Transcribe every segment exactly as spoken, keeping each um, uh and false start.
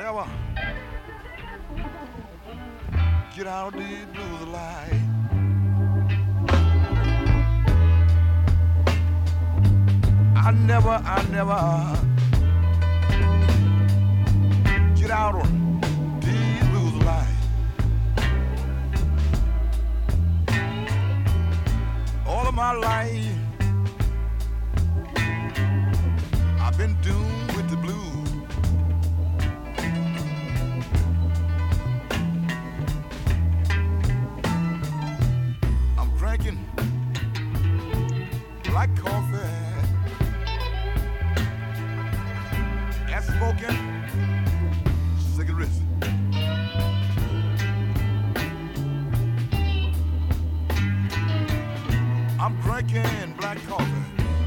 never get out of these blues alive. I never, I never get out on these blues alive. All of my life I've been doomed with the blues. Drinking black coffee and smoking cigarettes. I'm drinking black coffee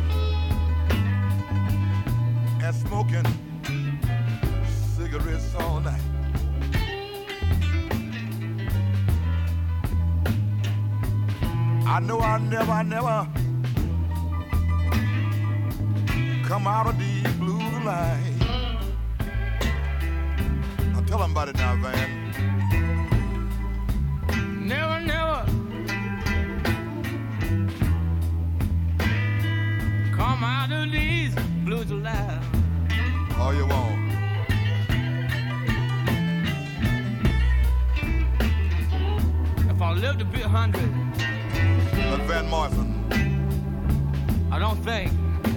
and smoking cigarettes all night. I know I never, I never come out of these blues alive. Now tell them about it now, Van. Never, never come out of these blues alive. All you want. If I live to be a hundred, Van Morrison, I don't think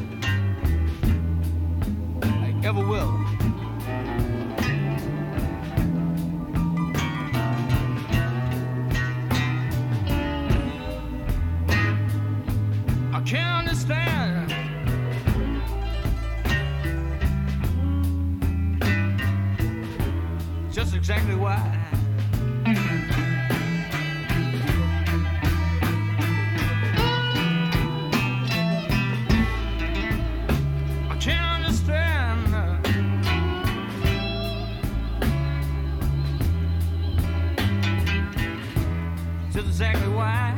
I ever will. I can't understand just exactly why. Exactly why.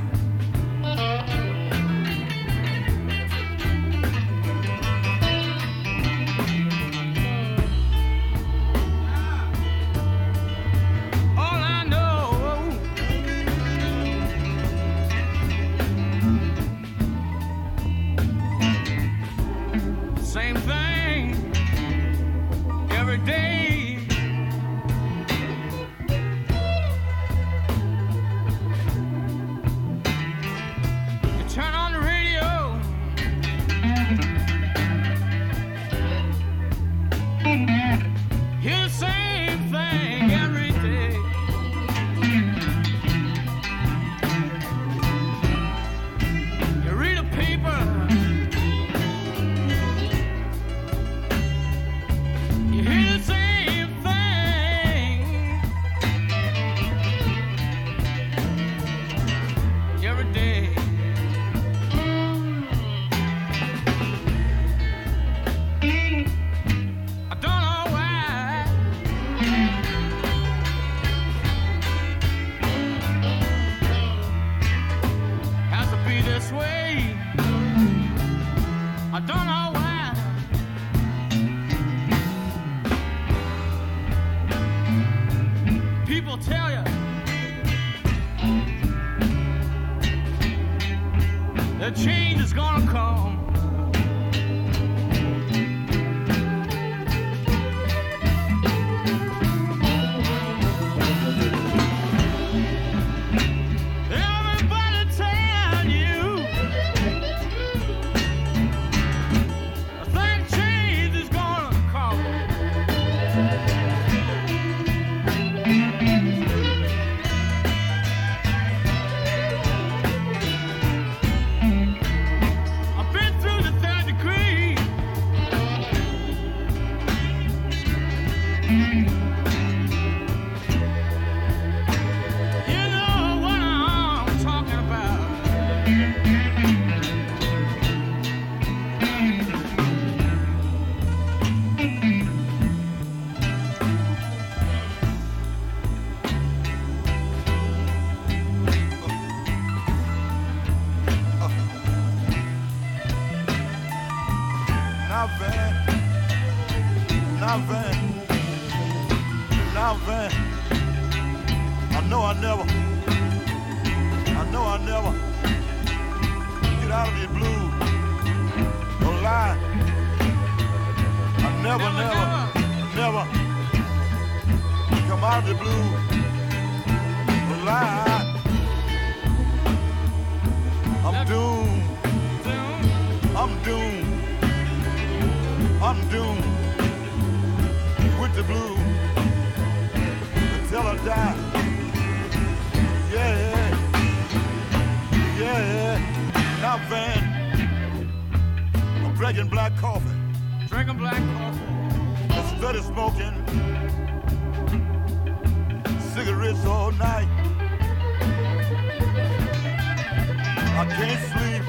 All I know, same thing every day. Now, Van, Now, Van, I know I never, I know I never get out of this blues. No lie. I never, never, never, never come out of the blues. No lie. I'm doomed. I'm doomed. I'm doomed with the blues until I die. Yeah, yeah. Now, Van, I'm drinking black coffee. Drinking black coffee. And steady smoking cigarettes all night. I can't sleep.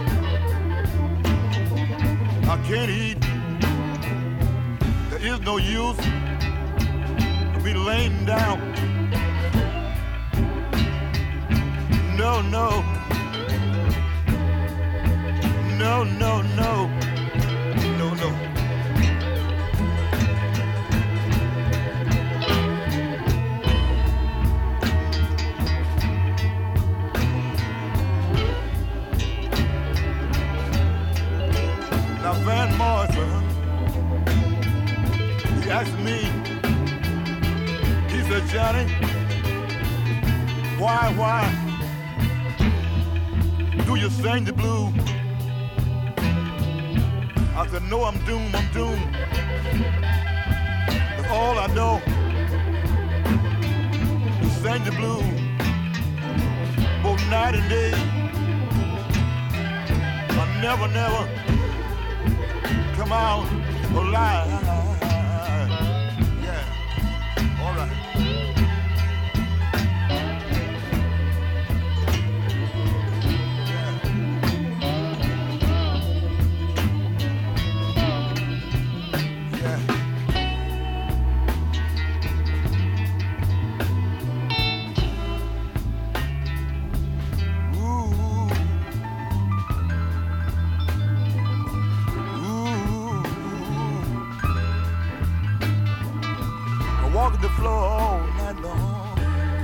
I can't eat. There is no use of me laying down. No, no. No, no, no. No, no. Now Van Morrison, he asked me, he said, Johnny, why, why do you sing the blues? I said, no, I'm doomed, I'm doomed. That's all I know, to sing the blues, both night and day. I never, never come out alive. Yeah, all right. Yeah. Walking the floor all night long,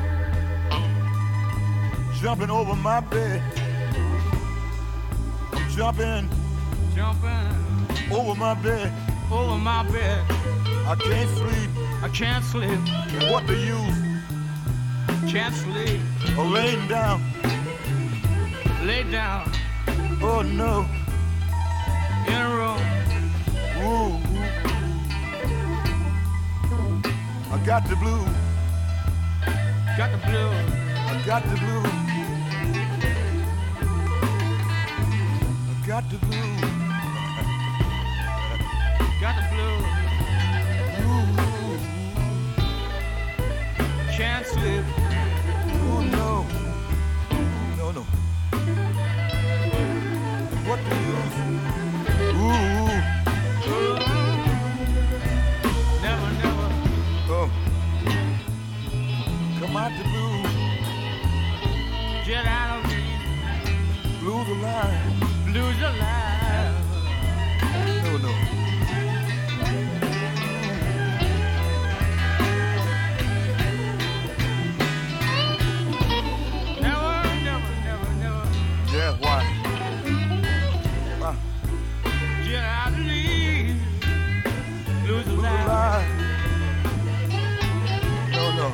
jumping over my bed. I'm jumping, Jumping over my bed. over my bed. I can't sleep. I can't sleep. And what the use Can't sleep. of laying down? Lay down Oh no. in a room. Ooh. I got the blues. Got the blues. I got the blues. I got the blues. Got the blues. Ooh. Can't sleep. Oh no. No, no. What the use? Ooh. Never, never. Oh. Come out the blues. Get out of me. Blues alive. Blues alive. No, no. Never, never, never, never. Yeah, why? Why? Get out of me. Blues Blues alive. alive. No, no.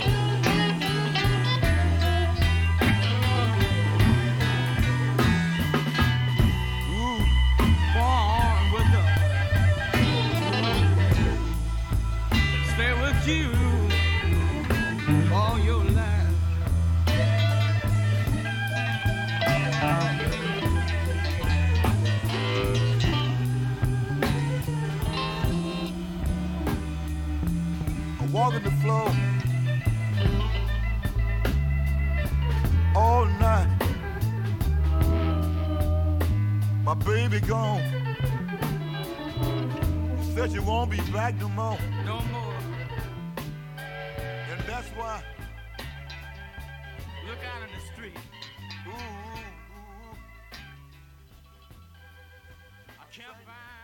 Ooh. Born with the stay with you all your life. I'm walking the floor all night. My baby gone. Said you won't be back no more. No more. And that's why. Look out in the street. Ooh, ooh, ooh. I can't find